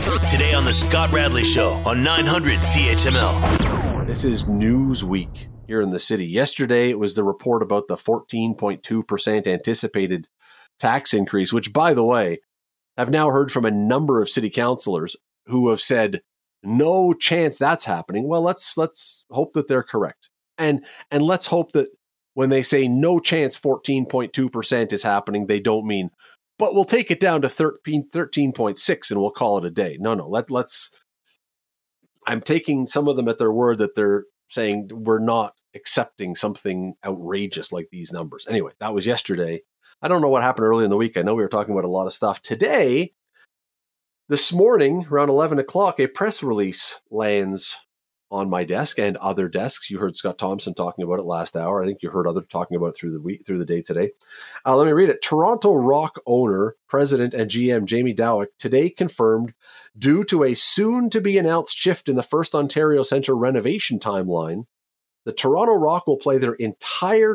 Today on the Scott Radley Show on 900 CHML. This is Newsweek here in the city. Yesterday, it was the report about the 14.2% anticipated tax increase, which, by the way, I've now heard from a number of city councillors who have said, no chance that's happening. Well, let's hope that they're correct. And let's hope that when they say no chance 14.2% is happening, they don't mean, but we'll take it down to 13.6 and we'll call it a day. No, let's. I'm taking some of them at their word that they're saying we're not accepting something outrageous like these numbers. Anyway, that was yesterday. I don't know what happened early in the week. I know we were talking about a lot of stuff. Today, this morning, around 11 o'clock, a press release lands on my desk and other desks. You heard Scott Thompson talking about it last hour. I think you heard others talking about it through the day today. Let me read it. Toronto Rock owner, president, and GM Jamie Dowick today confirmed, due to a soon-to-be-announced shift in the First Ontario Centre renovation timeline, the Toronto Rock will play their entire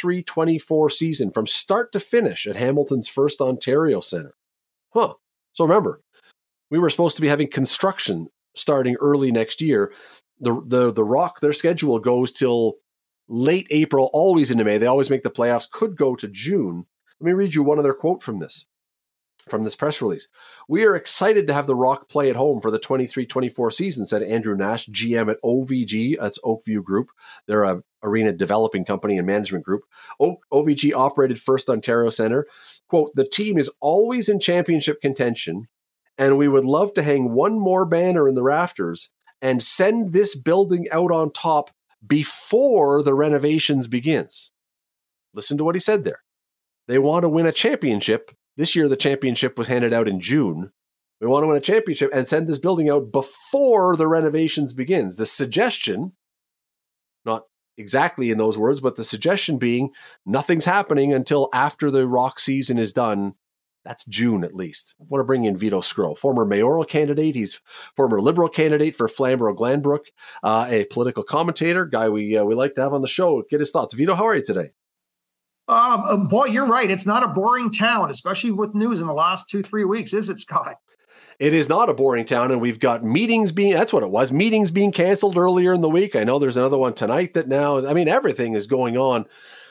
23-24 season from start to finish at Hamilton's First Ontario Centre. So remember, we were supposed to be having construction starting early next year. The Rock, their schedule goes till late April, always into May. They always make the playoffs, could go to June. Let me read you one other quote from this press release. We are excited to have the Rock play at home for the 23-24 season, said Andrew Nash, GM at OVG, that's Oakview Group. They're a arena developing company and management group. OVG operated First Ontario Centre. Quote, the team is always in championship contention, and we would love to hang one more banner in the rafters and send this building out on top before the renovations begins. Listen to what he said there. They want to win a championship. This year, the championship was handed out in June. We want to win a championship and send this building out before the renovations begins. The suggestion, not exactly in those words, but the suggestion being nothing's happening until after the Rock season is done. That's June, at least. I want to bring in Vito Scroll, former mayoral candidate. He's former Liberal candidate for Flamborough-Glanbrook, a political commentator, guy we like to have on the show. Get his thoughts. Vito, how are you today? Boy, you're right. It's not a boring town, especially with news in the last 2-3 weeks, is it, Scott? It is not a boring town, and we've got meetings that's what it was, meetings being canceled earlier in the week. I know there's another one tonight that now, everything is going on.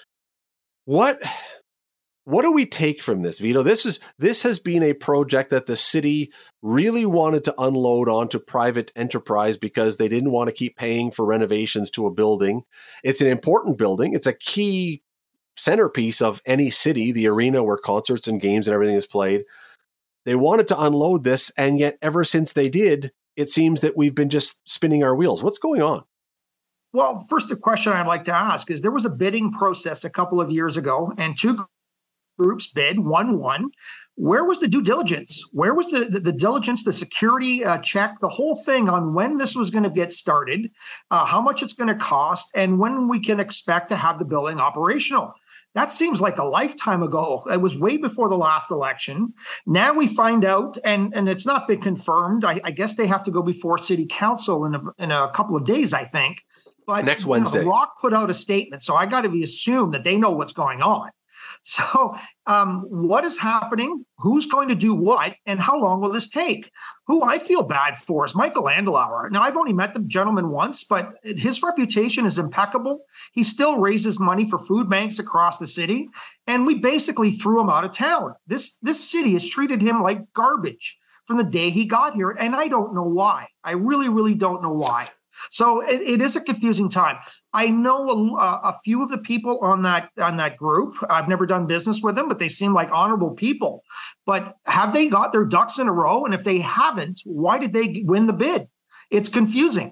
What do we take from this, Vito? This has been a project that the city really wanted to unload onto private enterprise because they didn't want to keep paying for renovations to a building. It's an important building. It's a key centerpiece of any city, the arena where concerts and games and everything is played. They wanted to unload this, and yet ever since they did, it seems that we've been just spinning our wheels. What's going on? Well, first, a question I'd like to ask is there was a bidding process a couple of years ago, and two groups bid, won. Where was the due diligence? Where was the diligence, the security check, the whole thing on when this was going to get started, how much it's going to cost, and when we can expect to have the building operational? That seems like a lifetime ago. It was way before the last election. Now we find out, and it's not been confirmed. I guess they have to go before City Council in a couple of days, I think. But next Wednesday, Rock put out a statement, so I got to assume that they know what's going on. So what is happening? Who's going to do what? And how long will this take? Who I feel bad for is Michael Andlauer. Now, I've only met the gentleman once, but his reputation is impeccable. He still raises money for food banks across the city, and we basically threw him out of town. This city has treated him like garbage from the day he got here, and I don't know why. I really, really don't know why. So it is a confusing time. I know a few of the people on that group. I've never done business with them, but they seem like honorable people. But have they got their ducks in a row? And if they haven't, why did they win the bid? It's confusing.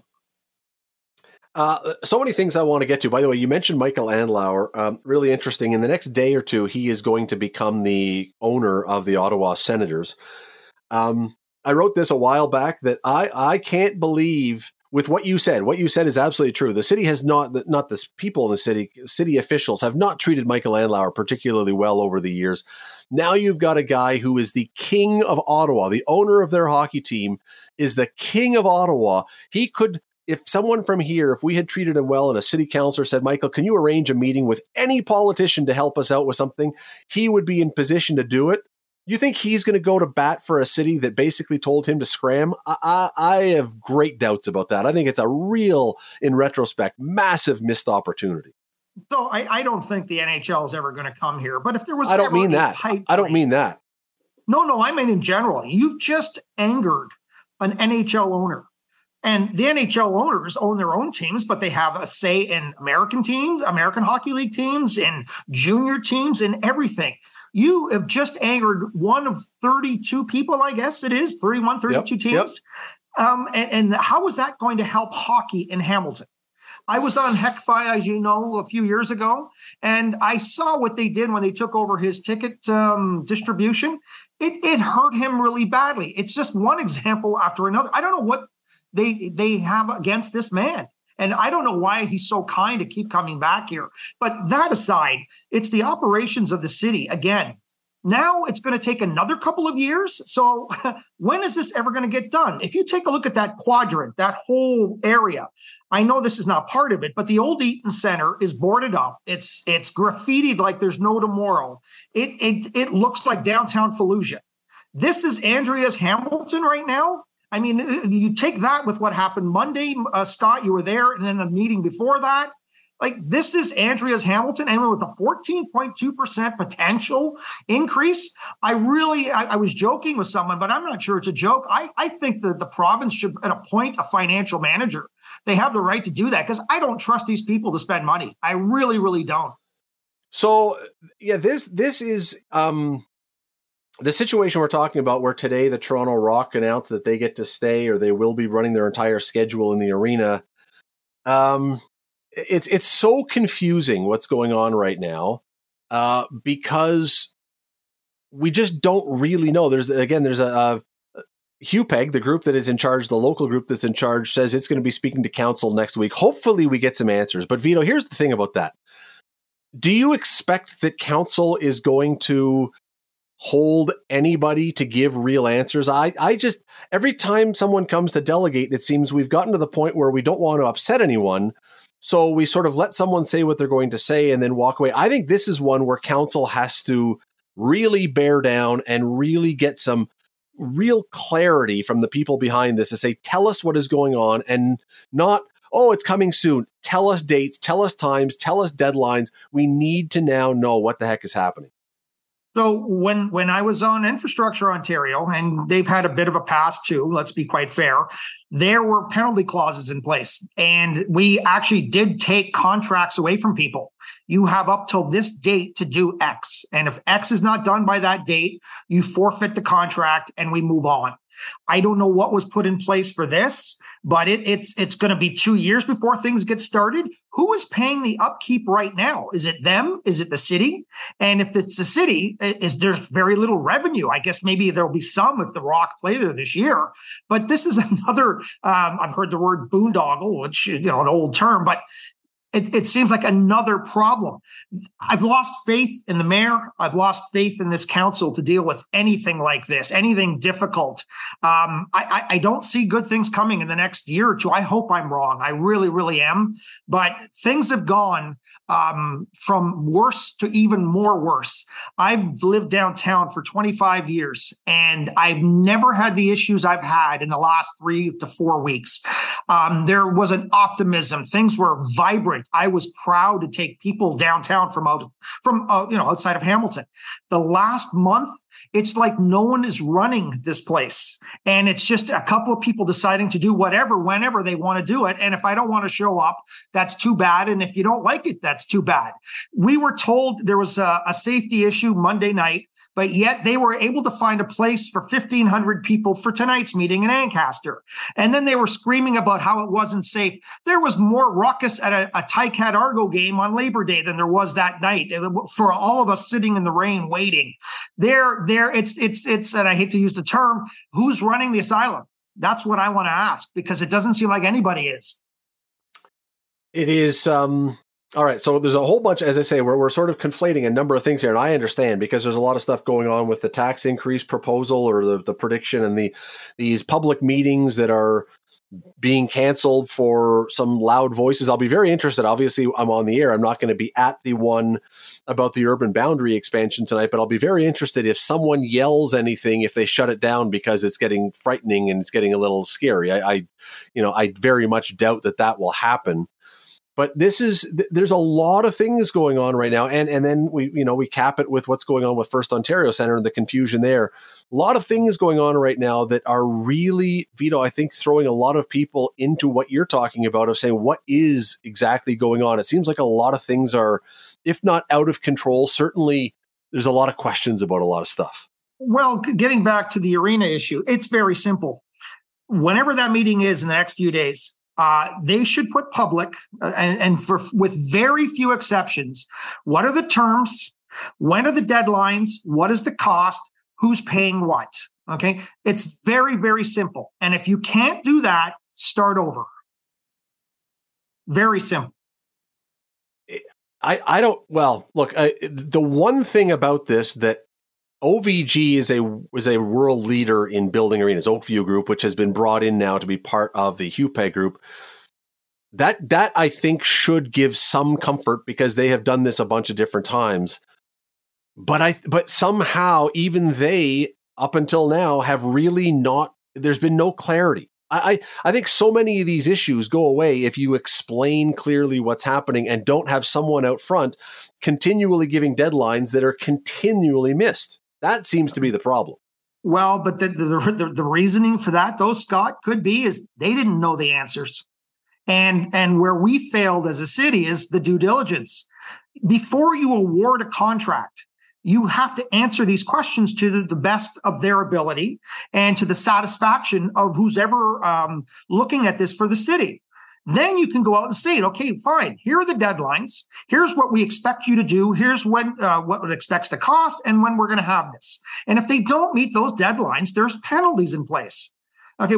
So many things I want to get to. By the way, you mentioned Michael Andlauer. Really interesting. In the next day or two, he is going to become the owner of the Ottawa Senators. I wrote this a while back that I can't believe with what you said. What you said is absolutely true. The city has not the people in the city officials have not treated Michael Andlauer particularly well over the years. Now you've got a guy who is the king of Ottawa. The owner of their hockey team is the king of Ottawa. He could, if someone from here, if we had treated him well and a city councillor said, Michael, can you arrange a meeting with any politician to help us out with something? He would be in position to do it. You think he's going to go to bat for a city that basically told him to scram? I have great doubts about that. I think it's a real, in retrospect, massive missed opportunity. So I don't think the NHL is ever going to come here. But if there was, I don't mean that. I don't mean that. No, I mean in general. You've just angered an NHL owner. And the NHL owners own their own teams, but they have a say in American teams, American Hockey League teams, in junior teams, and everything. You have just angered one of 32 people, I guess it is, 31, 32 teams. Yep. And how is that going to help hockey in Hamilton? I was on HECFI, as you know, a few years ago, and I saw what they did when they took over his ticket distribution. It hurt him really badly. It's just one example after another. I don't know what they have against this man. And I don't know why he's so kind to keep coming back here. But that aside, it's the operations of the city. Again, now it's going to take another couple of years. So when is this ever going to get done? If you take a look at that quadrant, that whole area, I know this is not part of it, but the old Eaton Center is boarded up. It's graffitied like there's no tomorrow. It looks like downtown Fallujah. This is Andrea's Hamilton right now. I mean, you take that with what happened Monday, Scott, you were there, and then the meeting before that. Like, this is Andrea's Hamilton, and with a 14.2% potential increase. I was joking with someone, but I'm not sure it's a joke. I think that the province should appoint a financial manager. They have the right to do that, because I don't trust these people to spend money. I really, really don't. So, yeah, this is the situation we're talking about, where today the Toronto Rock announced that they get to stay, or they will be running their entire schedule in the arena. It's so confusing what's going on right now, because we just don't really know. There's a HUPEG, the group that is in charge, the local group that's in charge, says it's going to be speaking to council next week. Hopefully we get some answers. But Vito, here's the thing about that. Do you expect that council is going to hold anybody to give real answers? I just, every time someone comes to delegate, it seems we've gotten to the point where we don't want to upset anyone. So we sort of let someone say what they're going to say and then walk away. I think this is one where council has to really bear down and really get some real clarity from the people behind this to say, tell us what is going on, and not, oh, it's coming soon. Tell us dates, tell us times, tell us deadlines. We need to now know what the heck is happening. So when I was on Infrastructure Ontario, and they've had a bit of a past too, let's be quite fair, there were penalty clauses in place. And we actually did take contracts away from people. You have up till this date to do X. And if X is not done by that date, you forfeit the contract and we move on. I don't know what was put in place for this, but it's going to be 2 years before things get started. Who is paying the upkeep right now? Is it them? Is it the city? And if it's the city, there's very little revenue. I guess maybe there'll be some if the Rock play there this year. But this is another, I've heard the word boondoggle, which, an old term, but it seems like another problem. I've lost faith in the mayor. I've lost faith in this council to deal with anything like this, anything difficult. I don't see good things coming in the next year or two. I hope I'm wrong. I really, really am. But things have gone from worse to even more worse. I've lived downtown for 25 years, and I've never had the issues I've had in the last 3 to 4 weeks. There was an optimism. Things were vibrant. I was proud to take people downtown from outside of Hamilton. The last month, it's like no one is running this place. And it's just a couple of people deciding to do whatever, whenever they want to do it. And if I don't want to show up, that's too bad. And if you don't like it, that's too bad. We were told there was a safety issue Monday night, but yet they were able to find a place for 1,500 people for tonight's meeting in Ancaster. And then they were screaming about how it wasn't safe. There was more ruckus at a Ticats Argo game on Labor Day than there was that night for all of us sitting in the rain waiting. It's and I hate to use the term, who's running the asylum? That's what I want to ask, because it doesn't seem like anybody is. It is, all right, so there's a whole bunch, as I say, we're sort of conflating a number of things here, and I understand, because there's a lot of stuff going on with the tax increase proposal, or the prediction, and these public meetings that are being canceled for some loud voices. I'll be very interested. Obviously, I'm on the air. I'm not going to be at the one about the urban boundary expansion tonight, but I'll be very interested if someone yells anything, if they shut it down because it's getting frightening and it's getting a little scary. I very much doubt that will happen. But there's a lot of things going on right now. And then we cap it with what's going on with First Ontario Centre and the confusion there. A lot of things going on right now that are really, Vito, I think throwing a lot of people into what you're talking about of saying, what is exactly going on? It seems like a lot of things are, if not out of control, certainly there's a lot of questions about a lot of stuff. Well, getting back to the arena issue, it's very simple. Whenever that meeting is in the next few days, they should put public with very few exceptions. What are the terms? When are the deadlines? What is the cost? Who's paying what? Okay. It's very, very simple. And if you can't do that, start over. Very simple. The one thing about this that OVG is a world leader in building arenas, Oakview Group, which has been brought in now to be part of the Hupay Group. That I think should give some comfort because they have done this a bunch of different times. But somehow even they, up until now, have really not. There's been no clarity. I think so many of these issues go away if you explain clearly what's happening and don't have someone out front continually giving deadlines that are continually missed. That seems to be the problem. Well, but the reasoning for that, though, Scott, could be is they didn't know the answers. And where we failed as a city is the due diligence. Before you award a contract, you have to answer these questions to the best of their ability and to the satisfaction of who's ever looking at this for the city. Then you can go out and say, okay, fine, here are the deadlines. Here's what we expect you to do. Here's when what it expects to cost and when we're going to have this. And if they don't meet those deadlines, there's penalties in place. Okay,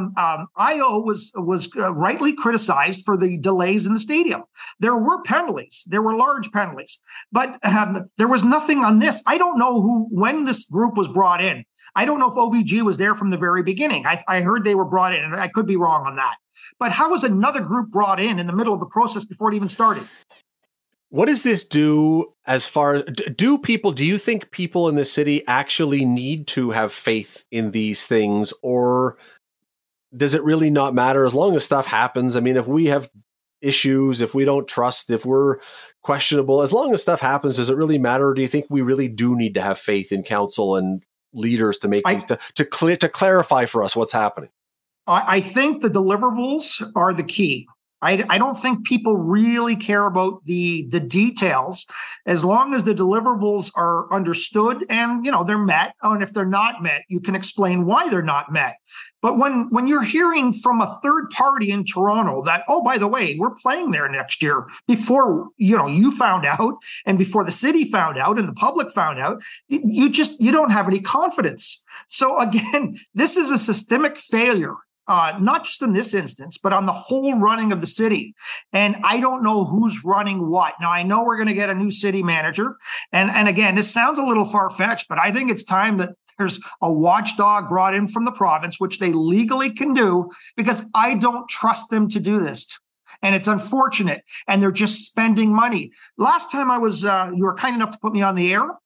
IO was rightly criticized for the delays in the stadium. There were penalties. There were large penalties. But there was nothing on this. I don't know when this group was brought in. I don't know if OVG was there from the very beginning. I heard they were brought in, and I could be wrong on that. But how was another group brought in the middle of the process before it even started? What does this do as far as, do you think people in the city actually need to have faith in these things, or does it really not matter as long as stuff happens? I mean, if we have issues, if we don't trust, if we're questionable, as long as stuff happens, does it really matter? Or do you think we really do need to have faith in council and leaders to make to clarify for us what's happening? I think the deliverables are the key. I don't think people really care about the details as long as the deliverables are understood and, they're met. And if they're not met, you can explain why they're not met. But when you're hearing from a third party in Toronto that, oh, by the way, we're playing there next year before, you found out and before the city found out and the public found out, you don't have any confidence. So again, this is a systemic failure. Not just in this instance, but on the whole running of the city. And I don't know who's running what. Now, I know we're going to get a new city manager. And again, this sounds a little far-fetched, but I think it's time that there's a watchdog brought in from the province, which they legally can do, because I don't trust them to do this. And it's unfortunate. And they're just spending money. Last time I was, you were kind enough to put me on the air.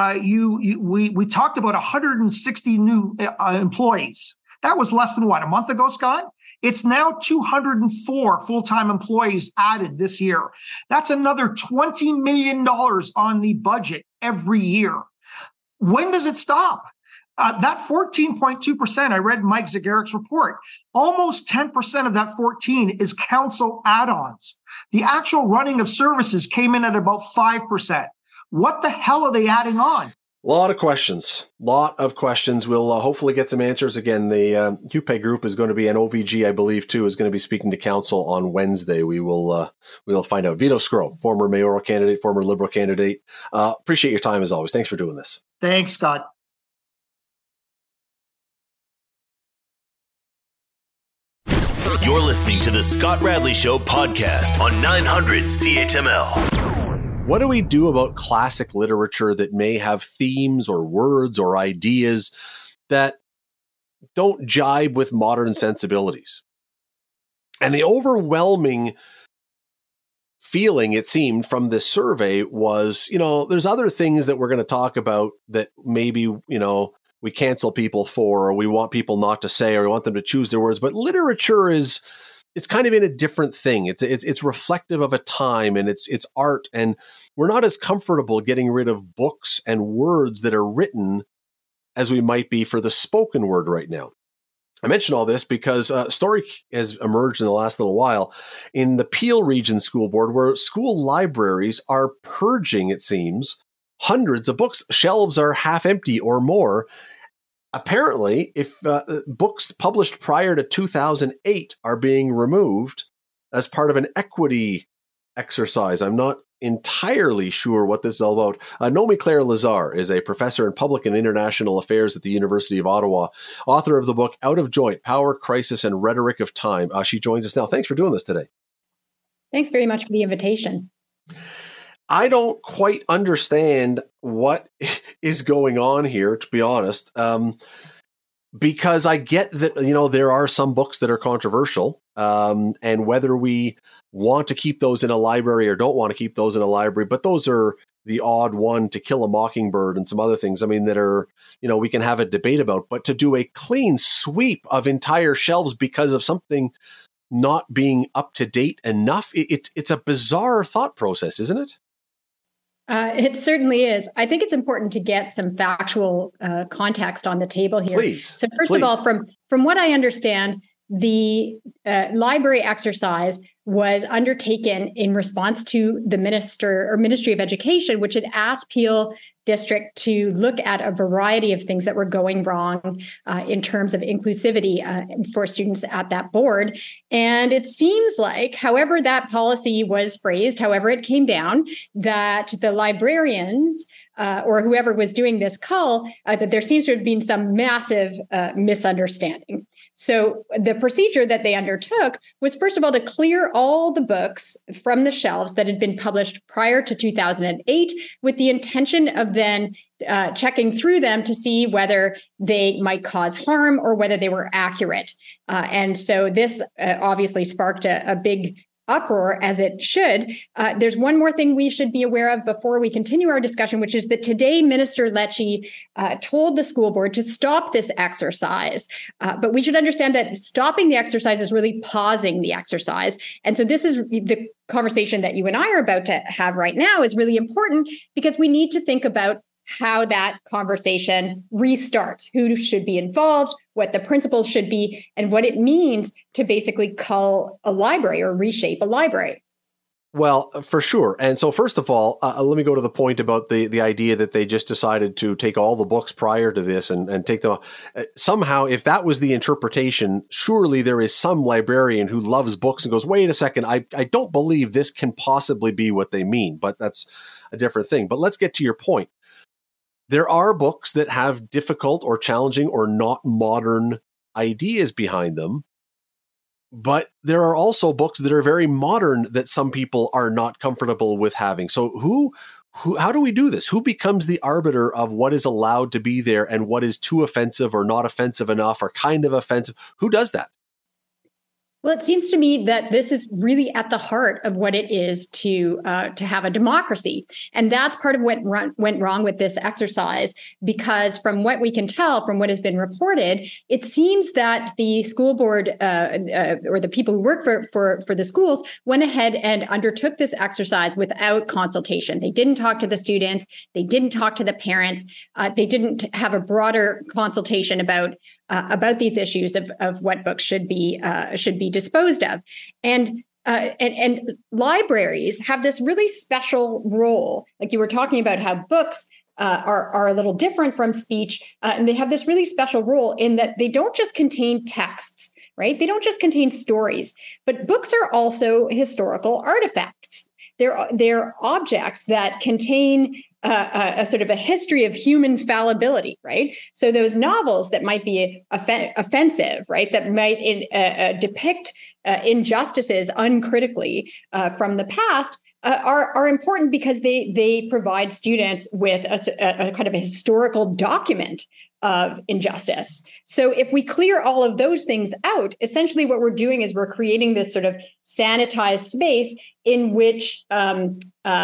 We talked about 160 new employees. That was less than a month ago, Scott? It's now 204 full-time employees added this year. That's another $20 million on the budget every year. When does it stop? That 14.2%, I read Mike Zagarik's report, almost 10% of that 14 is council add-ons. The actual running of services came in at about 5%. What the hell are they adding on? A lot of questions. We'll hopefully get some answers. Again, the Hupay Group is going to be, an OVG, I believe, too, is going to be speaking to council on Wednesday. we'll find out. Vito Scro, former mayoral candidate, former Liberal candidate. Appreciate your time as always. Thanks for doing this. Thanks, Scott. You're listening to the Scott Radley Show podcast on 900 CHML. What do we do about classic literature that may have themes or words or ideas that don't jibe with modern sensibilities? And the overwhelming feeling, it seemed, from this survey was, there's other things that we're going to talk about that maybe, we cancel people for, or we want people not to say, or we want them to choose their words. But literature it's kind of in a different thing. It's reflective of a time, and it's art. And we're not as comfortable getting rid of books and words that are written as we might be for the spoken word right now. I mention all this because a story has emerged in the last little while in the Peel Region School Board, where school libraries are purging, it seems, hundreds of books. Shelves are half empty or more. Apparently, if books published prior to 2008 are being removed as part of an equity exercise. I'm not entirely sure what this is all about. Nomi Claire Lazar is a professor in public and international affairs at the University of Ottawa, author of the book Out of Joint, Power, Crisis, and Rhetoric of Time. She joins us now. Thanks for doing this today. Thanks very much for the invitation. I don't quite understand what is going on here, to be honest, because I get that, there are some books that are controversial, and whether we want to keep those in a library or don't want to keep those in a library, but those are the odd one, To Kill a Mockingbird and some other things, that are, we can have a debate about. But to do a clean sweep of entire shelves because of something not being up to date enough, it's a bizarre thought process, isn't it? It certainly is. I think it's important to get some factual context on the table here. Please. So first of all, from what I understand, the library exercise was undertaken in response to the Ministry of Education, which had asked Peel District to look at a variety of things that were going wrong in terms of inclusivity for students at that board. And it seems like, however that policy was phrased, however it came down, that the librarians or whoever was doing this cull, that there seems to have been some massive misunderstanding. So the procedure that they undertook was, first of all, to clear all the books from the shelves that had been published prior to 2008, with the intention of then checking through them to see whether they might cause harm or whether they were accurate. And so this obviously sparked a big uproar, as it should. There's one more thing we should be aware of before we continue our discussion, which is that today Minister Lecce told the school board to stop this exercise. But we should understand that stopping the exercise is really pausing the exercise. And so this is the conversation that you and I are about to have right now is really important, because we need to think about how that conversation restarts, who should be involved, what the principles should be, and what it means to basically cull a library or reshape a library. Well, for sure. And so first of all, let me go to the point about the idea that they just decided to take all the books prior to this and take them off. Somehow, if that was the interpretation, surely there is some librarian who loves books and goes, wait a second, I don't believe this can possibly be what they mean, but that's a different thing. But let's get to your point. There are books that have difficult or challenging or not modern ideas behind them, but there are also books that are very modern that some people are not comfortable with having. So how do we do this? Who becomes the arbiter of what is allowed to be there and what is too offensive or not offensive enough or kind of offensive? Who does that? Well, it seems to me that this is really at the heart of what it is to have a democracy. And that's part of what went wrong with this exercise, because from what we can tell, from what has been reported, it seems that the school board or the people who work for the schools went ahead and undertook this exercise without consultation. They didn't talk to the students. They didn't talk to the parents. They didn't have a broader consultation about these issues of what books should be disposed of. And libraries have this really special role. Like you were talking about how books are a little different from speech, and they have this really special role in that they don't just contain texts, right? They don't just contain stories, but books are also historical artifacts. They're objects that contain a sort of a history of human fallibility, right? So those novels that might be offensive, right, that might depict injustices uncritically from the past, are important because they provide students with a kind of a historical document of injustice. So if we clear all of those things out, essentially what we're doing is we're creating this sort of sanitized space in which in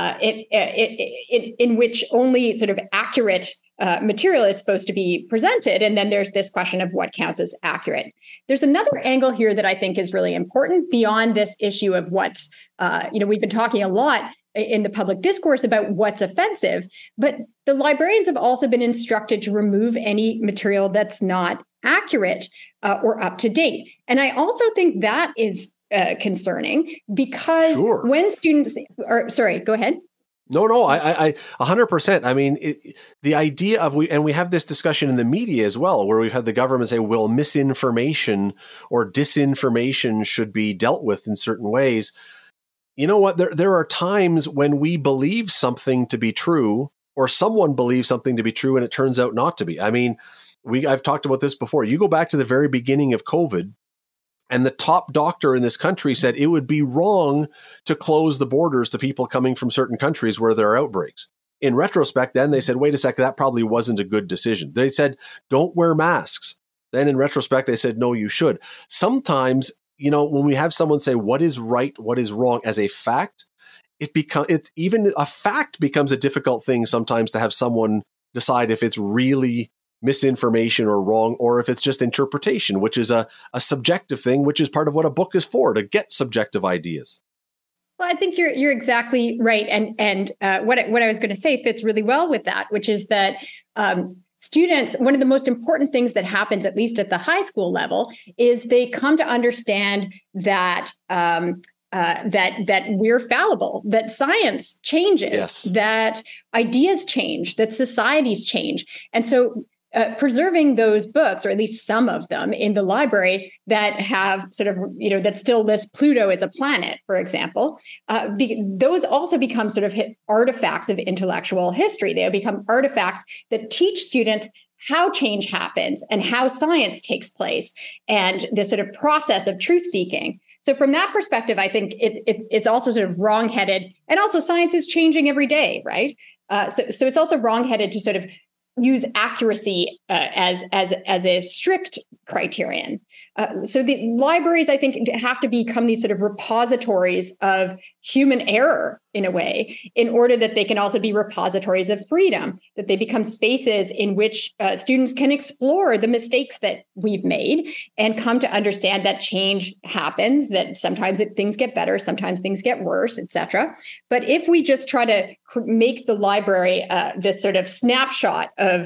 which only sort of accurate material is supposed to be presented. And then there's this question of what counts as accurate. There's another angle here that I think is really important beyond this issue of what's, we've been talking a lot in the public discourse about what's offensive, but the librarians have also been instructed to remove any material that's not accurate or up to date. And I also think that is concerning because when students are, sorry, go ahead. No, I 100%. I mean, the idea of we have this discussion in the media as well, where we've had the government say, well, misinformation or disinformation should be dealt with in certain ways. You know what? There are times when we believe something to be true, or someone believes something to be true, and it turns out not to be. I mean, I've talked about this before. You go back to the very beginning of COVID, and the top doctor in this country said it would be wrong to close the borders to people coming from certain countries where there are outbreaks. In retrospect, then they said, wait a second, that probably wasn't a good decision. They said, don't wear masks. Then in retrospect, they said, no, you should. Sometimes, when we have someone say what is right, what is wrong as a fact, even a fact becomes a difficult thing sometimes to have someone decide if it's really misinformation or wrong, or if it's just interpretation, which is a subjective thing, which is part of what a book is for, to get subjective ideas. Well, I think you're exactly right. And what I was going to say fits really well with that, which is that students, one of the most important things that happens, at least at the high school level, is they come to understand that that we're fallible, that science changes, yes, that ideas change, that societies change. And so preserving those books, or at least some of them, in the library that have sort of, that still list Pluto as a planet, for example, those also become sort of artifacts of intellectual history. They become artifacts that teach students how change happens and how science takes place and the sort of process of truth seeking. So from that perspective, I think it's also sort of wrongheaded, and also science is changing every day, right? So it's also wrongheaded to sort of use accuracy as a strict criterion. So the libraries, I think, have to become these sort of repositories of human error in a way, in order that they can also be repositories of freedom, that they become spaces in which students can explore the mistakes that we've made and come to understand that change happens, that sometimes things get better, sometimes things get worse, et cetera. But if we just try to make the library this sort of snapshot of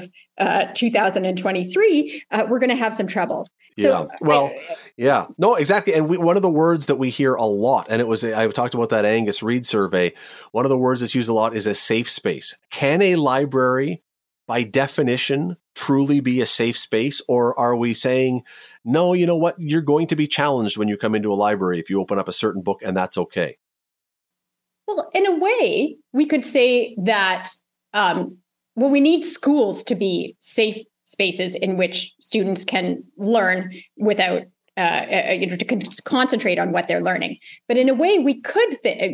2023, we're going to have some trouble. So, no, exactly. And one of the words that we hear a lot, and I talked about that Angus Reid survey, one of the words that's used a lot is a safe space. Can a library, by definition, truly be a safe space? Or are we saying, no, you know what, you're going to be challenged when you come into a library if you open up a certain book, and that's okay? Well, in a way, we could say that, we need schools to be safe spaces in which students can learn without to concentrate on what they're learning. But in a way, we could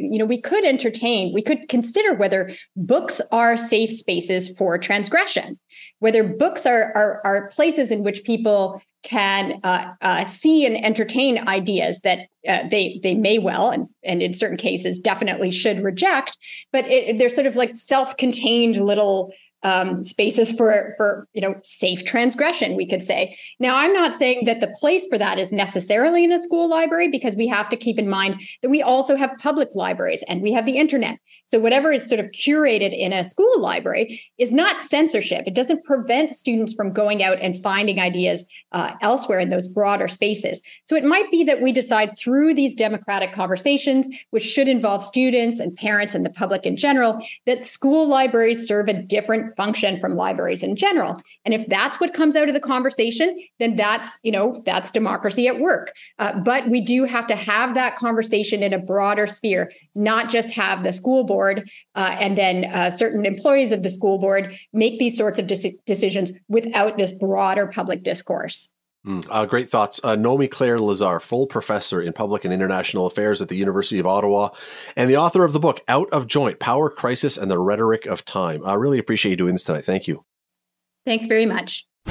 consider whether books are safe spaces for transgression, whether books are places in which people can see and entertain ideas that they may well, and in certain cases definitely should reject, but they're sort of like self-contained little spaces for safe transgression, we could say. Now, I'm not saying that the place for that is necessarily in a school library, because we have to keep in mind that we also have public libraries and we have the internet. So whatever is sort of curated in a school library is not censorship. It doesn't prevent students from going out and finding ideas elsewhere in those broader spaces. So it might be that we decide through these democratic conversations, which should involve students and parents and the public in general, that school libraries serve a different function from libraries in general. And if that's what comes out of the conversation, then that's democracy at work. But we do have to have that conversation in a broader sphere, not just have the school board and then certain employees of the school board make these sorts of decisions without this broader public discourse. Great thoughts. Nomi Claire Lazar, full professor in public and international affairs at the University of Ottawa, and the author of the book, Out of Joint, Power, Crisis, and the Rhetoric of Time. I really appreciate you doing this tonight. Thank you. Thanks very much.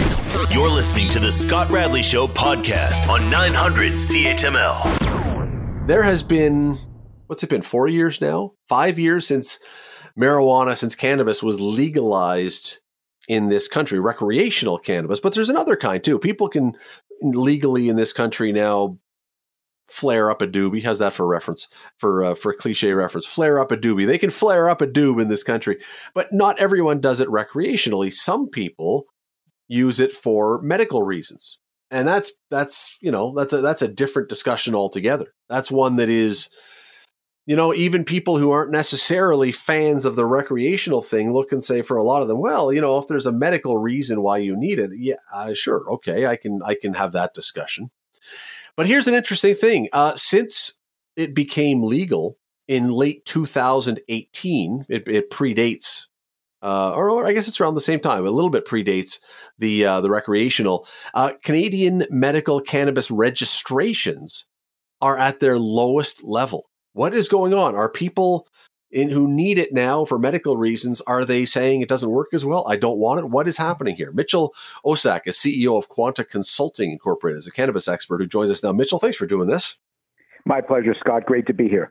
You're listening to the Scott Radley Show podcast on 900 CHML. There has been, what's it been, 4 years now? 5 years since cannabis was legalized in this country, recreational cannabis. But there's another kind too. People can legally in this country now flare up a doobie. How's that for reference? For cliche reference, flare up a doobie. They can flare up a doob in this country, but not everyone does it recreationally. Some people use it for medical reasons, and that's a different discussion altogether. That's one that is, even people who aren't necessarily fans of the recreational thing look and say, for a lot of them, well, if there's a medical reason why you need it, yeah, sure, okay, I can have that discussion. But here's an interesting thing. Since it became legal in late 2018, it predates, or I guess it's around the same time, a little bit predates the recreational. Canadian medical cannabis registrations are at their lowest level. What is going on? Are people who need it now for medical reasons, are they saying it doesn't work as well? I don't want it. What is happening here? Mitchell Osak is CEO of Quanta Consulting Incorporated, is a cannabis expert who joins us now. Mitchell, thanks for doing this. My pleasure, Scott. Great to be here.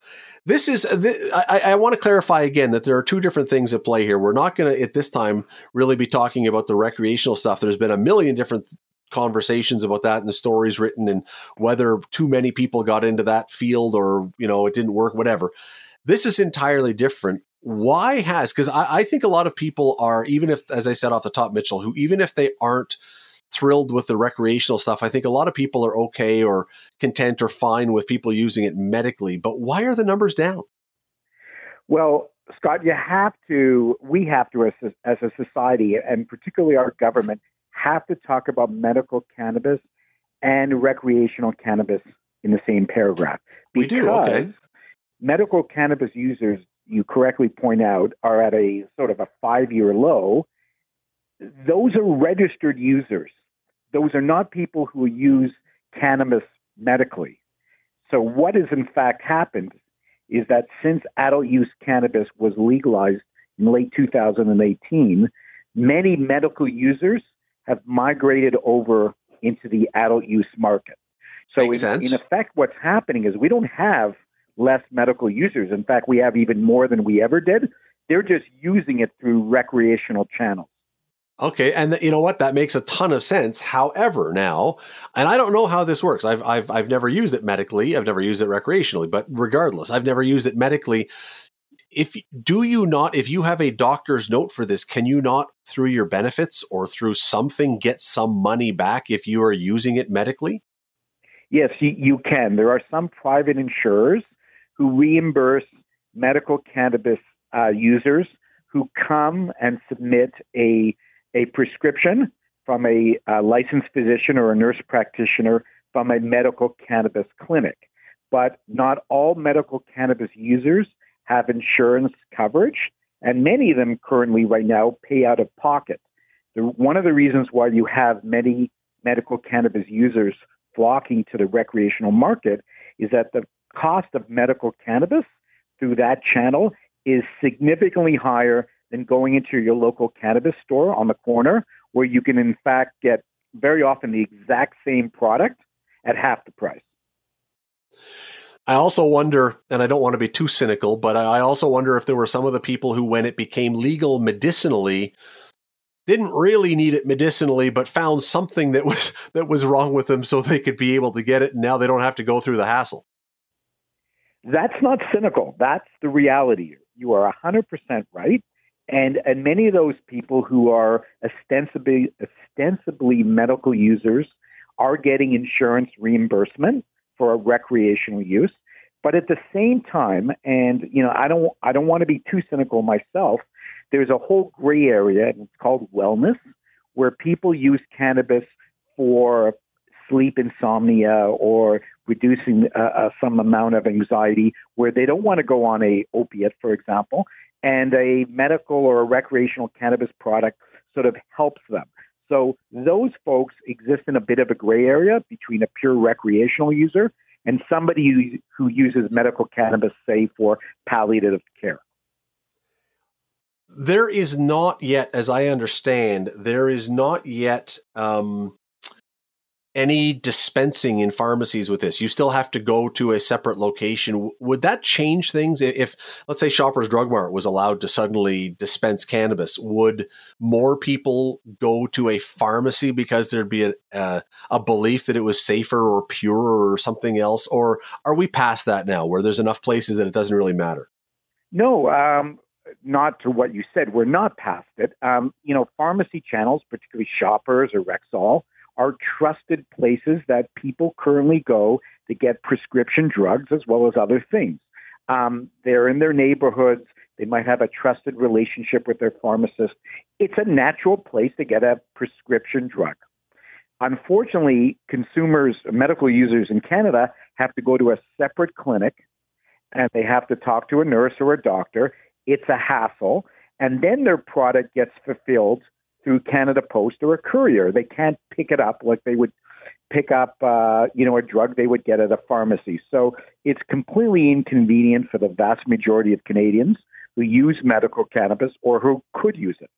I want to clarify again that there are two different things at play here. We're not going to, at this time, really be talking about the recreational stuff. There's been a million different conversations about that and the stories written and whether too many people got into that field or, it didn't work, whatever. This is entirely different. Why because I think a lot of people are, even if, as I said off the top, Mitchell, who even if they aren't thrilled with the recreational stuff, I think a lot of people are okay or content or fine with people using it medically. But why are the numbers down? Well, Scott, we have to, as a society, and particularly our government, have to talk about medical cannabis and recreational cannabis in the same paragraph. We do, okay. Medical cannabis users, you correctly point out, are at a sort of a 5-year low. Those are registered users. Those are not people who use cannabis medically. So what has in fact happened is that since adult use cannabis was legalized in late 2018, many medical users have migrated over into the adult use market. So in effect, what's happening is we don't have less medical users. In fact, we have even more than we ever did. They're just using it through recreational channels. Okay, and you know what? That makes a ton of sense. However, now, and I don't know how this works. I've never used it medically. I've never used it recreationally. But regardless, I've never used it medically. If you have a doctor's note for this, can you not, through your benefits or through something, get some money back if you are using it medically? Yes, you can. There are some private insurers who reimburse medical cannabis users who come and submit a prescription from a licensed physician or a nurse practitioner from a medical cannabis clinic. But not all medical cannabis users have insurance coverage, and many of them currently right now pay out of pocket. One of the reasons why you have many medical cannabis users flocking to the recreational market is that the cost of medical cannabis through that channel is significantly higher than going into your local cannabis store on the corner, where you can in fact get very often the exact same product at half the price. I also wonder, and I don't want to be too cynical, but I also wonder if there were some of the people who, when it became legal medicinally, didn't really need it medicinally, but found something that was wrong with them so they could be able to get it, and now they don't have to go through the hassle. That's not cynical. That's the reality. You are 100% right. And many of those people who are ostensibly medical users are getting insurance reimbursement for a recreational use. But at the same time, and I don't want to be too cynical myself, there's a whole gray area, and it's called wellness, where people use cannabis for sleep insomnia or reducing some amount of anxiety, where they don't want to go on a opiate, for example, and a medical or a recreational cannabis product sort of helps them. So those folks exist in a bit of a gray area between a pure recreational user and somebody who uses medical cannabis, say, for palliative care. There is not yet, as I understand, there is not yet any dispensing in pharmacies with this. You still have to go to a separate location. Would that change things if, let's say, Shoppers Drug Mart was allowed to suddenly dispense cannabis? Would more people go to a pharmacy because there'd be a belief that it was safer or purer or something else? Or are we past that now, where there's enough places that it doesn't really matter? No, not to what you said. We're not past it. Pharmacy channels, particularly Shoppers or Rexall, are trusted places that people currently go to get prescription drugs as well as other things. They're in their neighborhoods. They might have a trusted relationship with their pharmacist. It's a natural place to get a prescription drug. Unfortunately, consumers, medical users in Canada have to go to a separate clinic and they have to talk to a nurse or a doctor. It's a hassle. And then their product gets fulfilled through Canada Post or a courier. They can't pick it up like they would pick up, a drug they would get at a pharmacy. So it's completely inconvenient for the vast majority of Canadians who use medical cannabis or who could use it.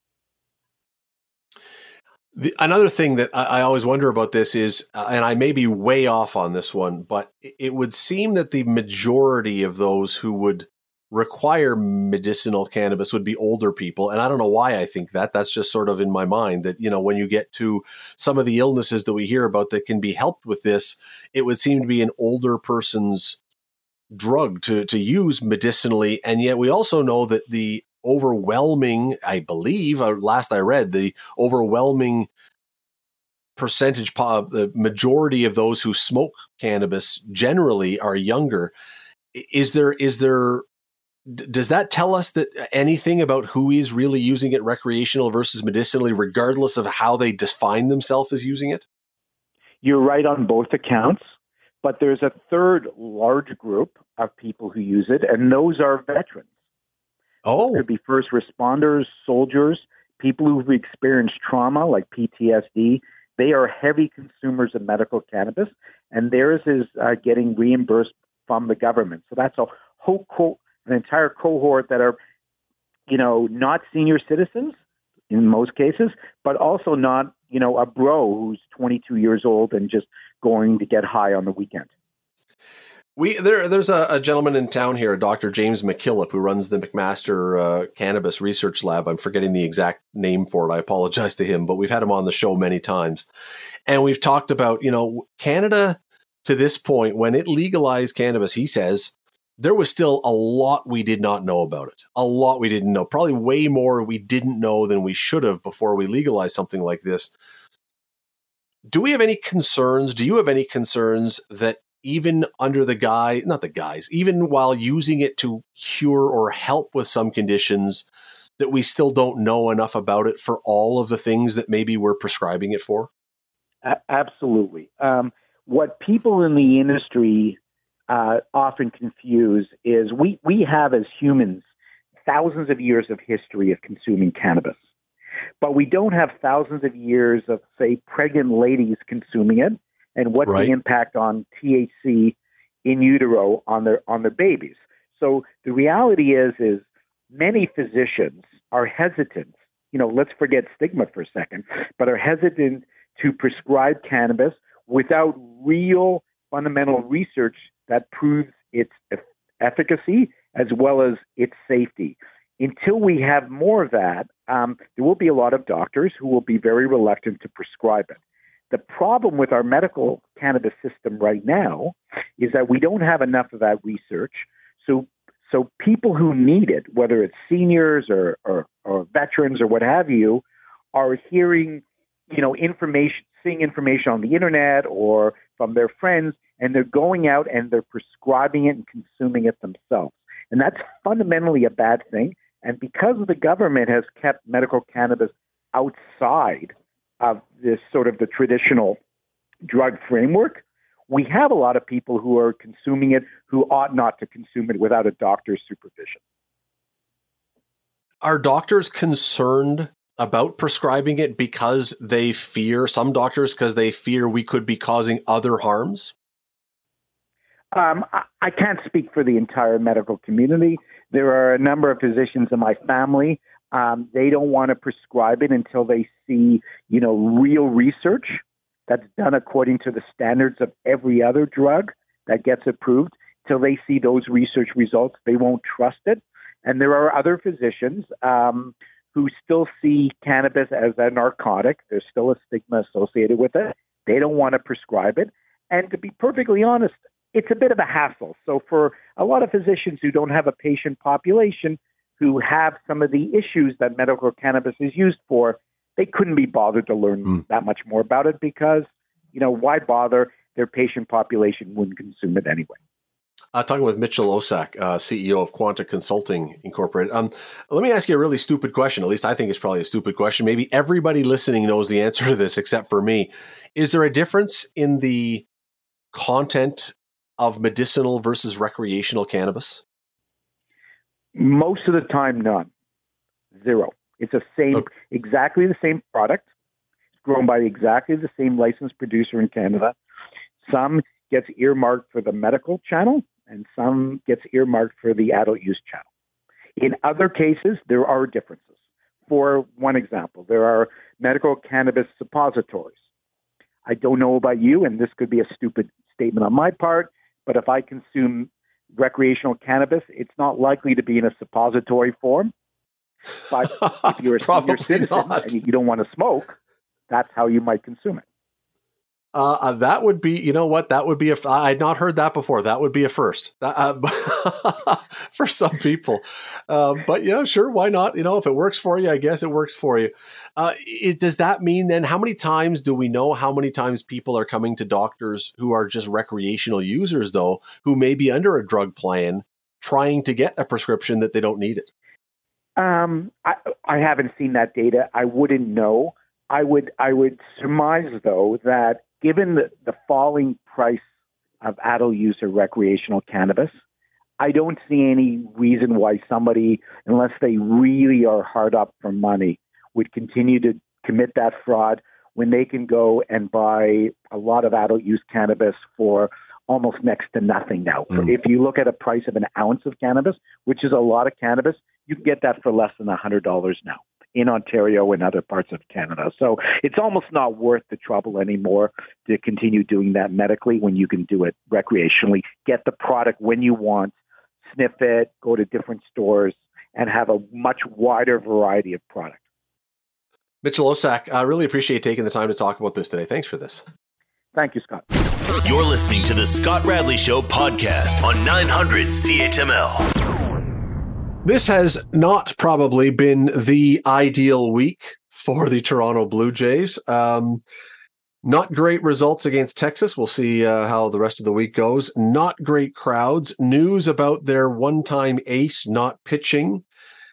Another thing that I always wonder about this is, and I may be way off on this one, but it would seem that the majority of those who would require medicinal cannabis would be older people. And I don't know why I think that. That's just sort of in my mind that, when you get to some of the illnesses that we hear about that can be helped with this, it would seem to be an older person's drug to use medicinally. And yet we also know that the overwhelming, I believe, last I read, the overwhelming percentage, the majority of those who smoke cannabis generally are younger. Does that tell us that anything about who is really using it recreational versus medicinally, regardless of how they define themselves as using it? You're right on both accounts, but there's a third large group of people who use it, and those are veterans. Oh. It could be first responders, soldiers, people who've experienced trauma like PTSD. They are heavy consumers of medical cannabis, and theirs is getting reimbursed from the government. So that's an entire cohort that are, not senior citizens in most cases, but also not, a bro who's 22 years old and just going to get high on the weekend. There's a gentleman in town here, Dr. James McKillop, who runs the McMaster Cannabis Research Lab. I'm forgetting the exact name for it. I apologize to him, but we've had him on the show many times. And we've talked about, Canada to this point, when it legalized cannabis, he says, there was still a lot we did not know about it. A lot we didn't know. Probably way more we didn't know than we should have before we legalized something like this. Do we have any concerns? Do you have any concerns that even under even while using it to cure or help with some conditions, that we still don't know enough about it for all of the things that maybe we're prescribing it for? Absolutely. What people in the industry often confuse is we have as humans thousands of years of history of consuming cannabis, but we don't have thousands of years of, say, pregnant ladies consuming it and what's the impact on THC in utero on their babies. So the reality is many physicians are hesitant, let's forget stigma for a second, but are hesitant to prescribe cannabis without real fundamental research that proves its efficacy as well as its safety. Until we have more of that, there will be a lot of doctors who will be very reluctant to prescribe it. The problem with our medical cannabis system right now is that we don't have enough of that research. So people who need it, whether it's seniors or veterans or what have you, are hearing, information, seeing information on the internet or from their friends, and they're going out and they're prescribing it and consuming it themselves. And that's fundamentally a bad thing. And because the government has kept medical cannabis outside of this sort of the traditional drug framework, we have a lot of people who are consuming it who ought not to consume it without a doctor's supervision. Are doctors concerned about prescribing it because they fear, some doctors, because they fear we could be causing other harms? I can't speak for the entire medical community. There are a number of physicians in my family They don't want to prescribe it until they see, real research that's done according to the standards of every other drug that gets approved. Till they see those research results, they won't trust it. And there are other physicians who still see cannabis as a narcotic. There's still a stigma associated with it. They don't want to prescribe it. And to be perfectly honest, it's a bit of a hassle. So for a lot of physicians who don't have a patient population who have some of the issues that medical cannabis is used for, they couldn't be bothered to learn that much more about it because, why bother? Their patient population wouldn't consume it anyway. Talking with Mitchell Osak, CEO of Quanta Consulting Incorporated. Let me ask you a really stupid question. At least I think it's probably a stupid question. Maybe everybody listening knows the answer to this except for me. Is there a difference in the content of medicinal versus recreational cannabis? Most of the time, none. Zero. It's exactly the same product. It's grown by exactly the same licensed producer in Canada. Some gets earmarked for the medical channel, and some gets earmarked for the adult use channel. In other cases, there are differences. For one example, there are medical cannabis suppositories. I don't know about you, and this could be a stupid statement on my part, but if I consume recreational cannabis, it's not likely to be in a suppository form. But if you're a senior citizen and you don't want to smoke, that's how you might consume it. That would be, you know what? That would be I had not heard that before. That would be a first for some people. But yeah, sure. Why not? If it works for you, I guess it works for you. Does that mean then how many times do we know how many times people are coming to doctors who are just recreational users though, who may be under a drug plan trying to get a prescription that they don't need it? I haven't seen that data. I wouldn't know. I would surmise though that given the falling price of adult use or recreational cannabis, I don't see any reason why somebody, unless they really are hard up for money, would continue to commit that fraud when they can go and buy a lot of adult use cannabis for almost next to nothing now. If you look at a price of an ounce of cannabis, which is a lot of cannabis, you can get that for less than $100 now in Ontario and other parts of Canada. So it's almost not worth the trouble anymore to continue doing that medically when you can do it recreationally. Get the product when you want, sniff it, go to different stores, and have a much wider variety of product. Mitchell Osak, I really appreciate taking the time to talk about this today. Thanks for this. Thank you, Scott. You're listening to the Scott Radley Show podcast on 900 CHML. This has not probably been the ideal week for the Toronto Blue Jays. Not great results against Texas. We'll see how the rest of the week goes. Not great crowds. News about their one-time ace not pitching.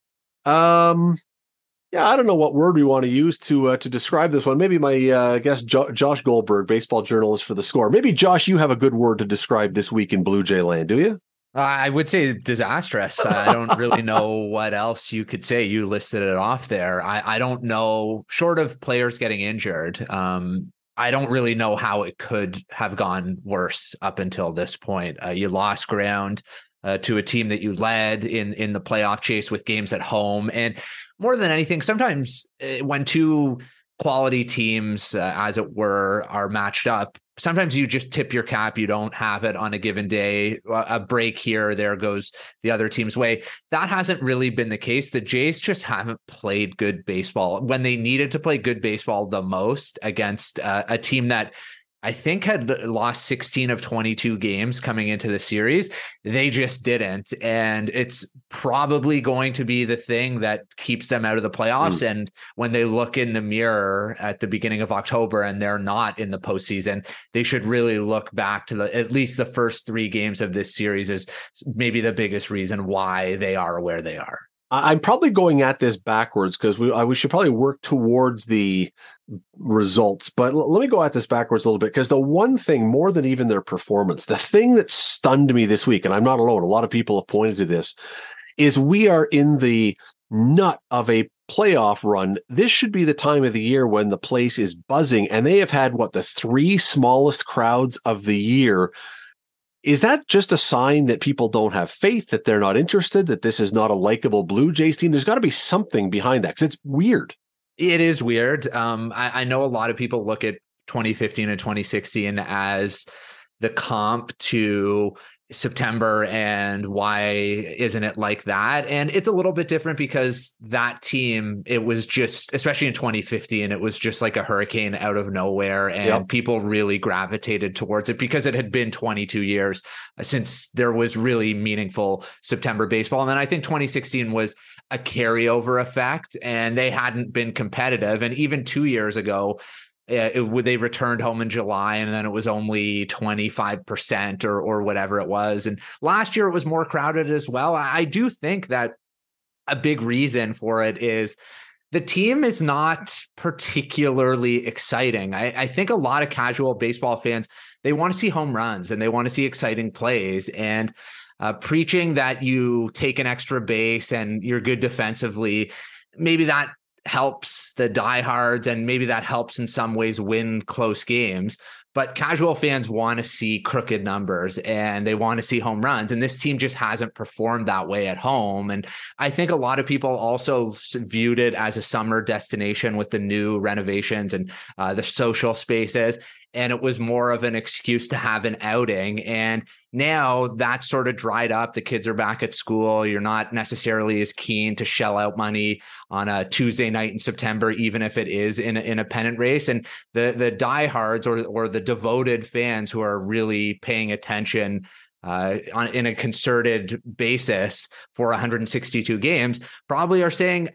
I don't know what word we want to use to describe this one. Maybe my guest Josh Goldberg, baseball journalist for The Score. Maybe, Josh, you have a good word to describe this week in Blue Jay land, do you? I would say disastrous. I don't really know what else you could say. You listed it off there. I don't know, short of players getting injured, I don't really know how it could have gone worse up until this point. You lost ground to a team that you led in the playoff chase with games at home. And more than anything, sometimes when two quality teams, as it were, are matched up, sometimes you just tip your cap. You don't have it on a given day. A break here or there goes the other team's way. That hasn't really been the case. The Jays just haven't played good baseball when they needed to play good baseball the most against a team that I think had lost 16 of 22 games coming into the series. They just didn't. And it's probably going to be the thing that keeps them out of the playoffs. And when they look in the mirror at the beginning of October and they're not in the postseason, they should really look back to at least the first three games of this series as maybe the biggest reason why they are where they are. I'm probably going at this backwards because we should probably work towards the results. But let me go at this backwards a little bit, because the one thing, more than even their performance, the thing that stunned me this week, and I'm not alone, a lot of people have pointed to this, is we are in the nut of a playoff run. This should be the time of the year when the place is buzzing, and they have had the three smallest crowds of the year Is that just a sign that people don't have faith, that they're not interested, that this is not a likable Blue Jays team? There's got to be something behind that, because it's weird. It is weird. I know a lot of people look at 2015 and 2016 as the comp to September, and why isn't it like that? And it's a little bit different because that team, it was just, especially in 2015, it was just like a hurricane out of nowhere, and people really gravitated towards it because it had been 22 years since there was really meaningful September baseball. And then I think 2016 was a carryover effect, and they hadn't been competitive. And even 2 years ago, they returned home in July, and then it was only 25% or whatever it was. And last year it was more crowded as well. I do think that a big reason for it is the team is not particularly exciting. I think a lot of casual baseball fans, they want to see home runs and they want to see exciting plays, and preaching that you take an extra base and you're good defensively, maybe that helps the diehards, and maybe that helps in some ways win close games. But casual fans want to see crooked numbers and they want to see home runs. And this team just hasn't performed that way at home. And I think a lot of people also viewed it as a summer destination with the new renovations and the social spaces. And it was more of an excuse to have an outing. And now that's sort of dried up. The kids are back at school. You're not necessarily as keen to shell out money on a Tuesday night in September, even if it is in a pennant race. And the diehards or the devoted fans who are really paying attention in a concerted basis for 162 games probably are saying,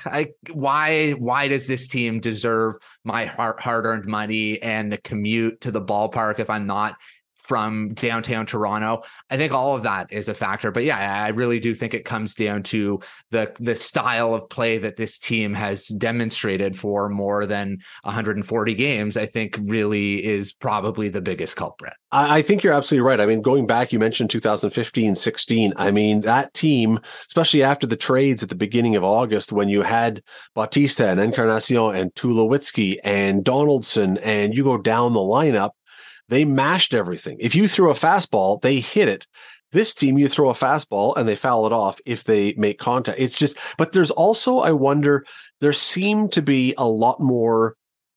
why does this team deserve my hard-earned money and the commute to the ballpark if I'm not from downtown Toronto? I think all of that is a factor. But yeah, I really do think it comes down to the style of play that this team has demonstrated for more than 140 games, I think really is probably the biggest culprit. I think you're absolutely right. I mean, going back, you mentioned 2015-16. I mean, that team, especially after the trades at the beginning of August, when you had Bautista and Encarnacion and Tulowitzki and Donaldson, and you go down the lineup, they mashed everything. If you threw a fastball, they hit it. This team, you throw a fastball and they foul it off if they make contact. It's just, but there's also, I wonder, there seemed to be a lot more,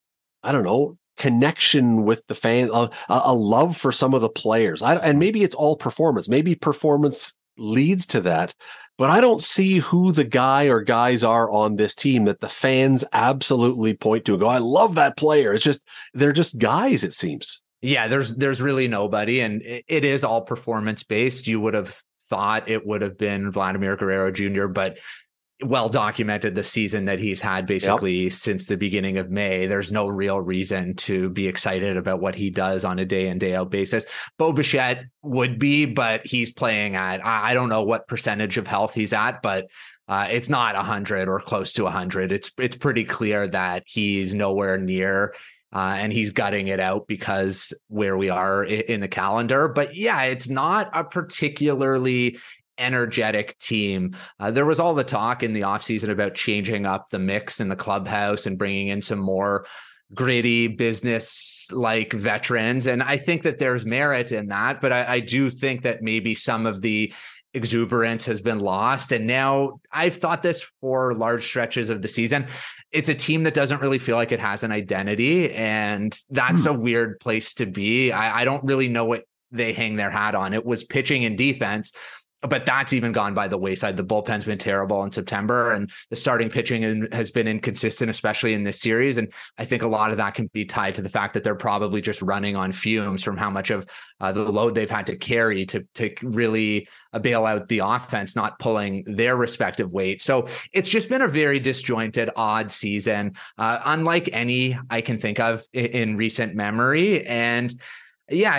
I don't know, connection with the fan, a love for some of the players. And maybe it's all performance. Maybe performance leads to that. But I don't see who the guy or guys are on this team that the fans absolutely point to and go, I love that player. It's just, they're just guys, it seems. Yeah, there's really nobody, and it is all performance based. You would have thought it would have been Vladimir Guerrero Jr., but well documented the season that he's had basically since the beginning of May. There's no real reason to be excited about what he does on a day in, day out basis. Bo Bichette would be, but he's playing at, I don't know what percentage of health he's at, but it's not 100 or close to 100. It's pretty clear that he's nowhere near. And he's gutting it out because where we are in the calendar. But yeah, it's not a particularly energetic team. There was all the talk in the offseason about changing up the mix in the clubhouse and bringing in some more gritty business like veterans. And I think that there's merit in that. But I do think that maybe some of the exuberance has been lost. And now I've thought this for large stretches of the season. It's a team that doesn't really feel like it has an identity. And that's a weird place to be. I don't really know what they hang their hat on. It was pitching and defense, but that's even gone by the wayside. The bullpen's been terrible in September, and the starting pitching has been inconsistent, especially in this series. And I think a lot of that can be tied to the fact that they're probably just running on fumes from how much of the load they've had to carry to really bail out the offense, not pulling their respective weight. So it's just been a very disjointed, odd season, unlike any I can think of in recent memory. And yeah,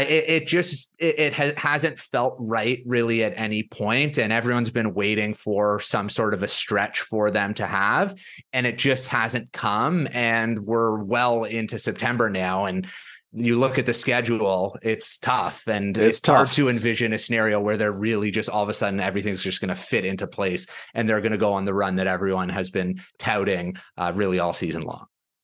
it hasn't felt right really at any point, and everyone's been waiting for some sort of a stretch for them to have, and it just hasn't come. And we're well into September now, and you look at the schedule, it's tough, and it's hard to envision a scenario where they're really just all of a sudden everything's just going to fit into place, and they're going to go on the run that everyone has been touting really all season long.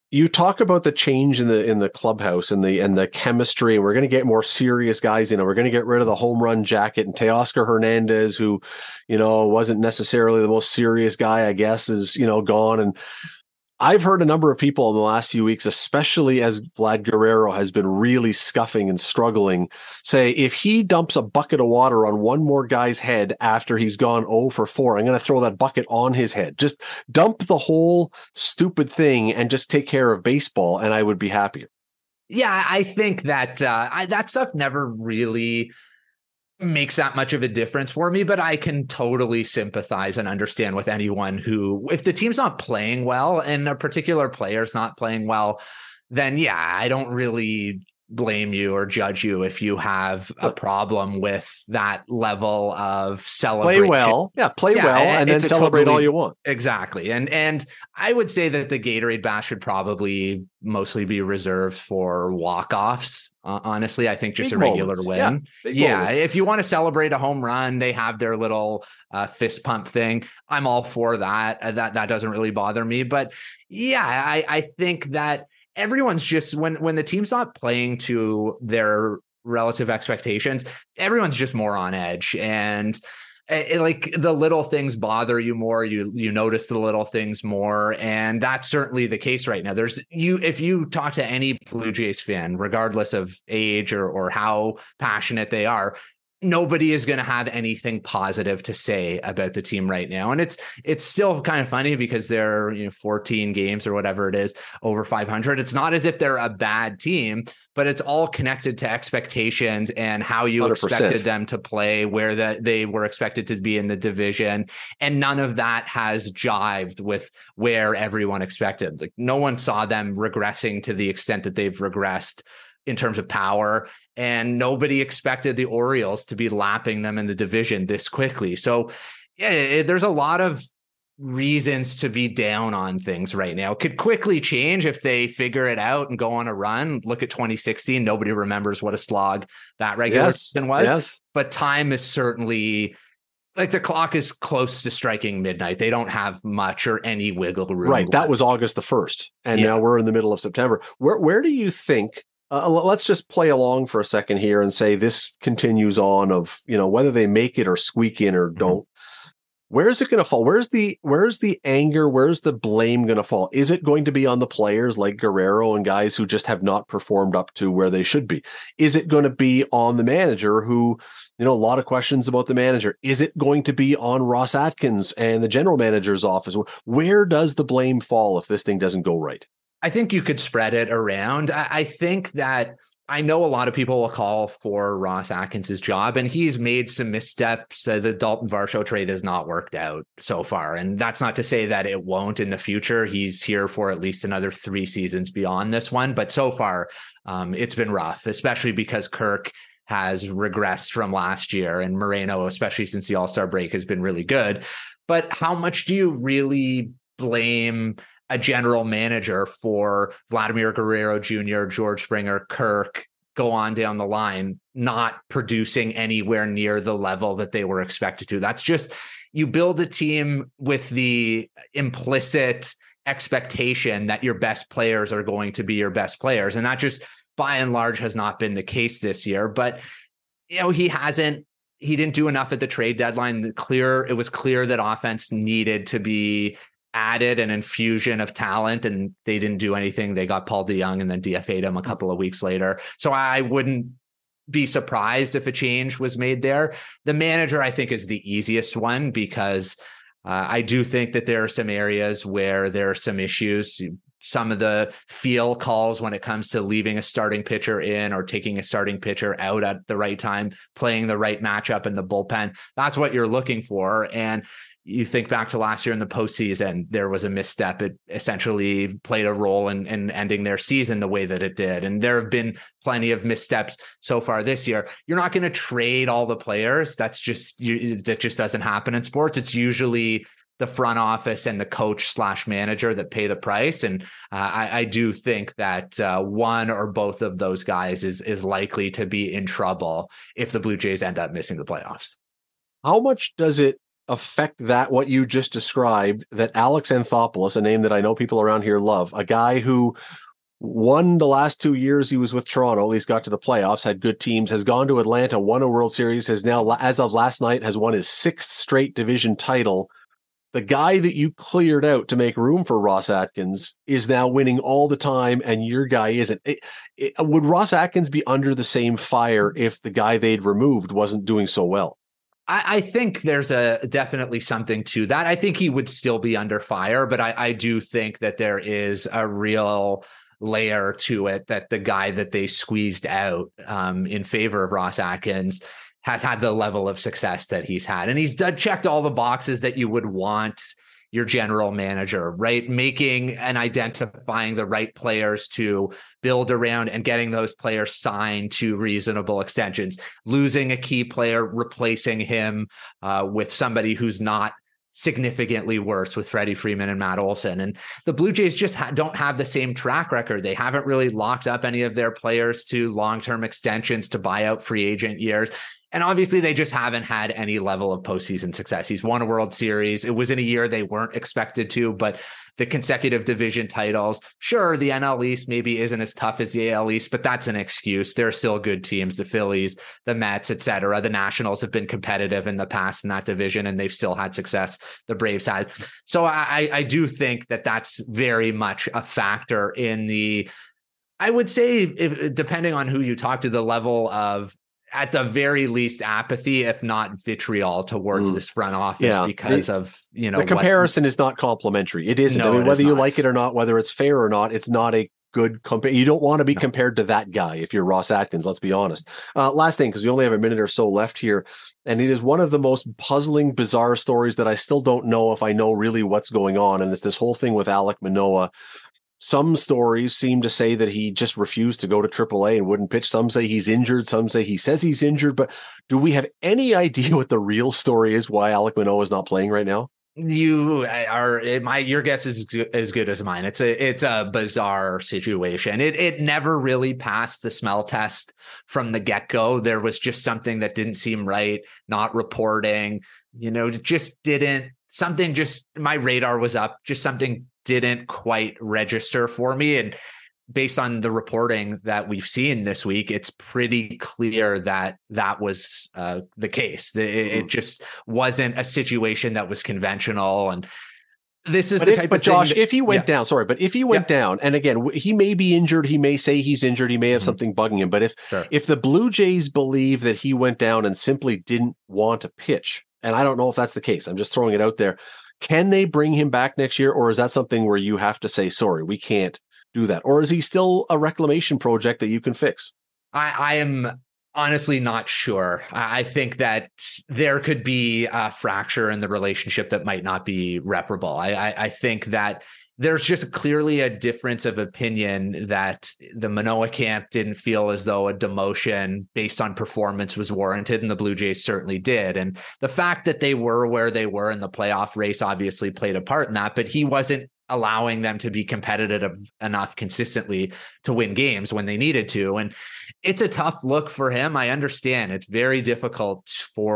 You talk about the change in the clubhouse and the chemistry. We're going to get more serious guys in. We're going to get rid of the home run jacket, and Teoscar Hernandez, who, wasn't necessarily the most serious guy, I guess, is, gone. And I've heard a number of people in the last few weeks, especially as Vlad Guerrero has been really scuffing and struggling, say if he dumps a bucket of water on one more guy's head after he's gone 0 for 4, I'm going to throw that bucket on his head. Just dump the whole stupid thing and just take care of baseball, and I would be happier. Yeah, I think that that stuff never really makes that much of a difference for me, but I can totally sympathize and understand with anyone who, if the team's not playing well and a particular player's not playing well, then yeah, I don't really blame you or judge you if you have a problem with that level of celebration. Play well, and then celebrate all you want. Exactly. And I would say that the Gatorade Bash should probably mostly be reserved for walk-offs. Honestly, I think just big a regular win. Yeah, if you want to celebrate a home run, they have their little fist pump thing. I'm all for that. That doesn't really bother me. But yeah, I think that everyone's just when the team's not playing to their relative expectations, everyone's just more on edge, and like the little things bother you more. You notice the little things more, and that's certainly the case right now. If you talk to any Blue Jays fan, regardless of age or how passionate they are, nobody is going to have anything positive to say about the team right now. And it's still kind of funny because they're 14 games or whatever it is over 500. It's not as if they're a bad team, but it's all connected to expectations and how you 100%. Expected them to play, where they were expected to be in the division. And none of that has jived with where everyone expected. Like, no one saw them regressing to the extent that they've regressed in terms of power, and nobody expected the Orioles to be lapping them in the division this quickly. So yeah, there's a lot of reasons to be down on things right now. It could quickly change if they figure it out and go on a run. Look at 2016. Nobody remembers what a slog that regular season was. Yes. But time is certainly, like, the clock is close to striking midnight. They don't have much or any wiggle room. Right. That was August the 1st. And now we're in the middle of September. Where do you think, let's just play along for a second here and say this continues on of, whether they make it or squeak in or don't. Where is it going to fall? Where's the anger? Where's the blame going to fall? Is it going to be on the players like Guerrero and guys who just have not performed up to where they should be? Is it going to be on the manager who, a lot of questions about the manager? Is it going to be on Ross Atkins and the general manager's office? Where does the blame fall if this thing doesn't go right? I think you could spread it around. I think that I know a lot of people will call for Ross Atkins' job, and he's made some missteps. The Dalton Varsho trade has not worked out so far. And that's not to say that it won't in the future. He's here for at least another 3 seasons beyond this one. But so far, it's been rough, especially because Kirk has regressed from last year, and Moreno, especially since the All-Star break, has been really good. But how much do you really blame a general manager for Vladimir Guerrero Jr., George Springer, Kirk, go on down the line, not producing anywhere near the level that they were expected to? That's just, you build a team with the implicit expectation that your best players are going to be your best players. And that just, by and large, has not been the case this year. But, he didn't do enough at the trade deadline. It was clear that offense needed to be added, an infusion of talent, and they didn't do anything. They got Paul DeJong and then DFA'd him a couple of weeks later. So I wouldn't be surprised if a change was made there. The manager, I think, is the easiest one because I do think that there are some areas where there are some issues. Some of the feel calls when it comes to leaving a starting pitcher in or taking a starting pitcher out at the right time, playing the right matchup in the bullpen. That's what you're looking for. And you think back to last year in the postseason, there was a misstep. It essentially played a role in ending their season the way that it did. And there have been plenty of missteps so far this year. You're not going to trade all the players. That just doesn't happen in sports. It's usually the front office and the coach / manager that pay the price. And I do think that one or both of those guys is likely to be in trouble if the Blue Jays end up missing the playoffs. How much does it affect that, what you just described, that Alex Anthopoulos, a name that I know people around here love, a guy who won the last 2 years he was with Toronto, at least got to the playoffs, had good teams, has gone to Atlanta, won a World Series, has now, as of last night, has won his 6th straight division title. The guy that you cleared out to make room for Ross Atkins is now winning all the time, and your guy isn't. Would Ross Atkins be under the same fire if the guy they'd removed wasn't doing so well? I think there's definitely something to that. I think he would still be under fire, but I do think that there is a real layer to it that the guy that they squeezed out in favor of Ross Atkins has had the level of success that he's had. And he's checked all the boxes that you would want your general manager, right? Making and identifying the right players to build around and getting those players signed to reasonable extensions, losing a key player, replacing him with somebody who's not significantly worse, with Freddie Freeman and Matt Olson. And the Blue Jays just don't have the same track record. They haven't really locked up any of their players to long-term extensions, to buyout free agent years. And obviously, they just haven't had any level of postseason success. He's won a World Series. It was in a year they weren't expected to, but the consecutive division titles, sure, the NL East maybe isn't as tough as the AL East, but that's an excuse. There are still good teams, the Phillies, the Mets, et cetera. The Nationals have been competitive in the past in that division, and they've still had success. The Braves had. So I do think that that's very much a factor in the, I would say, depending on who you talk to, the level of, at the very least, apathy, if not vitriol, towards this front office because of, the comparison is not complimentary. It isn't. No, I mean, whether you like it or not, whether it's fair or not, it's not a good compare. You don't want to be compared to that guy if you're Ross Atkins. Let's be honest. Last thing, because we only have a minute or so left here, and it is one of the most puzzling, bizarre stories that I still don't know if I know really what's going on, and it's this whole thing with Alek Manoah. Some stories seem to say that he just refused to go to AAA and wouldn't pitch. Some say he's injured. Some say he says he's injured. But do we have any idea what the real story is, why Alek Manoah is not playing right now? Your guess is as good as mine. It's a bizarre situation. It never really passed the smell test from the get-go. There was just something that didn't seem right, not reporting, my radar was up, just something didn't quite register for me. And based on the reporting that we've seen this week, it's pretty clear that that was the case. It just wasn't a situation that was conventional. And this is type of Josh, if he went down, if he went down, and again, he may be injured, he may say he's injured, he may have something bugging him. But if the Blue Jays believe that he went down and simply didn't want to pitch, and I don't know if that's the case, I'm just throwing it out there, can they bring him back next year? Or is that something where you have to say, sorry, we can't do that? Or is he still a reclamation project that you can fix? I am honestly not sure. I think that there could be a fracture in the relationship that might not be reparable. I think that there's just clearly a difference of opinion that the Manoah camp didn't feel as though a demotion based on performance was warranted, and the Blue Jays certainly did. And the fact that they were where they were in the playoff race obviously played a part in that, but he wasn't allowing them to be competitive enough consistently to win games when they needed to. And it's a tough look for him. I understand it's very difficult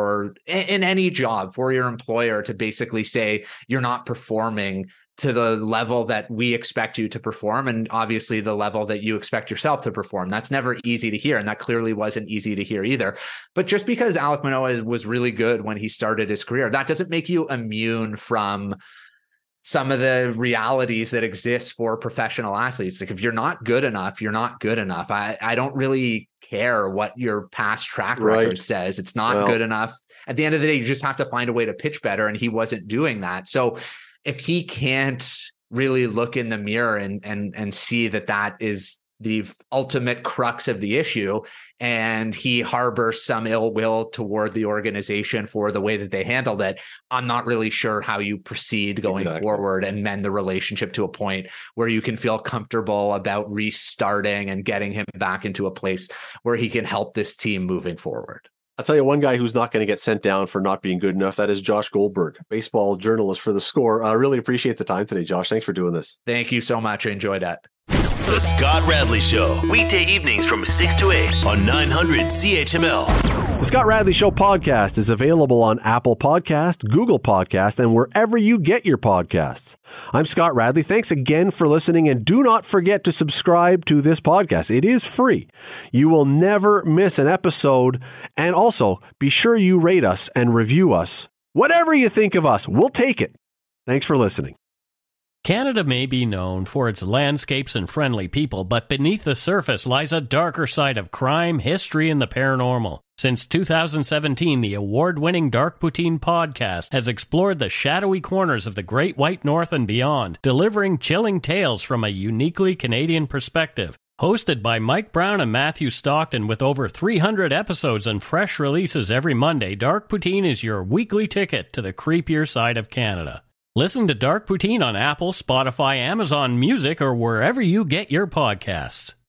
in any job for your employer to basically say you're not performing to the level that we expect you to perform, and obviously the level that you expect yourself to perform. That's never easy to hear, and that clearly wasn't easy to hear either. But just because Alek Manoah was really good when he started his career, that doesn't make you immune from some of the realities that exist for professional athletes. Like, if you're not good enough, you're not good enough. I don't really care what your past track record says. It's not good enough. At the end of the day, you just have to find a way to pitch better, and he wasn't doing that. So if he can't really look in the mirror and see that is the ultimate crux of the issue, and he harbors some ill will toward the organization for the way that they handled it, I'm not really sure how you proceed going forward and mend the relationship to a point where you can feel comfortable about restarting and getting him back into a place where he can help this team moving forward. I'll tell you one guy who's not going to get sent down for not being good enough. That is Josh Goldberg, baseball journalist for The Score. I really appreciate the time today, Josh. Thanks for doing this. Thank you so much. I enjoyed that. The Scott Radley Show, weekday evenings from 6 to 8 on 900 CHML. The Scott Radley Show podcast is available on Apple Podcast, Google Podcast, and wherever you get your podcasts. I'm Scott Radley. Thanks again for listening, and do not forget to subscribe to this podcast. It is free. You will never miss an episode, and also be sure you rate us and review us. Whatever you think of us, we'll take it. Thanks for listening. Canada may be known for its landscapes and friendly people, but beneath the surface lies a darker side of crime, history, and the paranormal. Since 2017, the award-winning Dark Poutine podcast has explored the shadowy corners of the Great White North and beyond, delivering chilling tales from a uniquely Canadian perspective. Hosted by Mike Brown and Matthew Stockton with over 300 episodes and fresh releases every Monday, Dark Poutine is your weekly ticket to the creepier side of Canada. Listen to Dark Poutine on Apple, Spotify, Amazon Music, or wherever you get your podcasts.